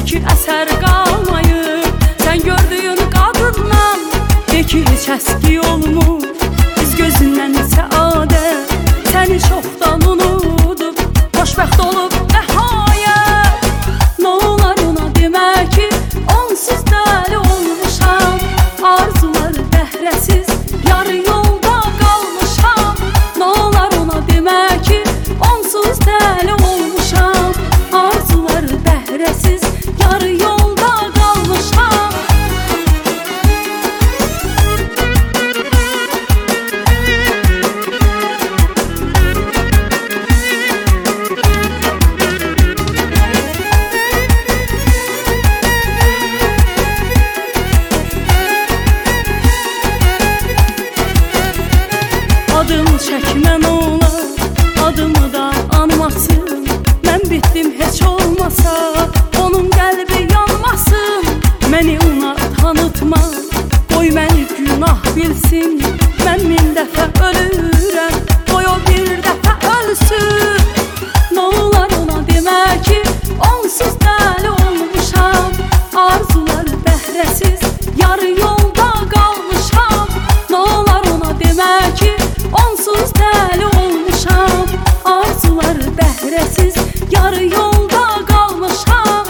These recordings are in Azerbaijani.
ki əsər qalmayıb. Sən gördüyün qadından de ki heç əski olmur. Biz gözündən səadət səni çoxdan unudub, xoşbəxt olub nəhayət. Nə olar ona demək ki onsuz dəli olmuşam, arzular bəhrəsiz yarı yolda qalmışam. Nə olar ona demək ki onsuz dəli olmuşam, arzular bəhrəsiz yarı yolda qalmışam. Adım çəkməm olar, adımı da anmasın. Mən bitdim heç olmasa, onun qəlbi yanmasın. Məni ona tanıtma, qoy məni günah bilsin. Mən min dəfə ölürəm, qoy o bir dəfə ölsün. Nə olar ona demək ki onsuz dəli olmuşam, arzular bəhrəsiz yarı yolda qalmışam. Nə olar ona demək ki onsuz dəli olmuşam, arzular bəhrəsiz yarı yolda qalmışam.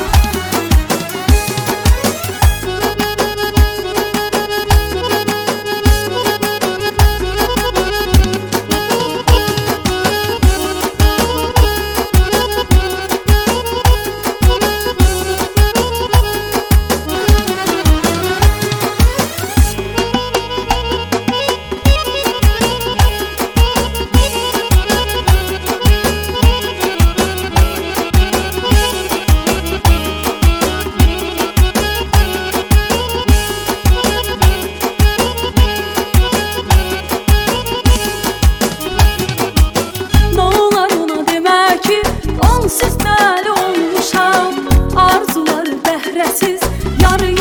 Onsuz dəli olmuşam, arzular bəhrəsiz yarı